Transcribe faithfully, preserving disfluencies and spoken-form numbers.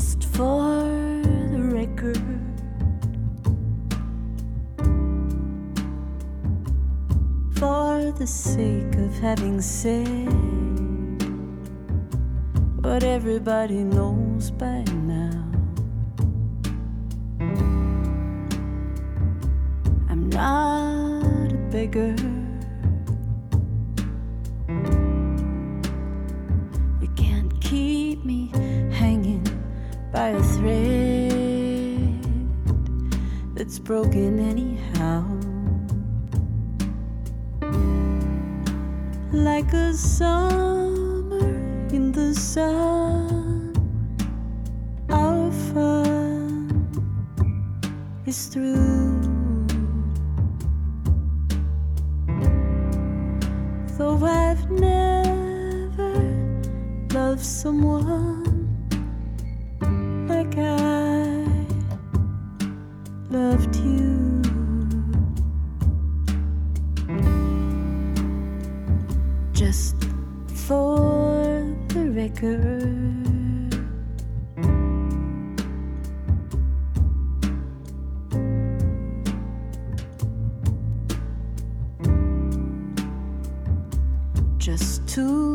Just for the record, for the sake of having said what everybody knows by now, I'm not a beggar. You can't keep me hanging by a thread that's broken anyhow. Like a summer in the sun, our fun is through. Though I've never loved someone like I loved you. Just for the record, just to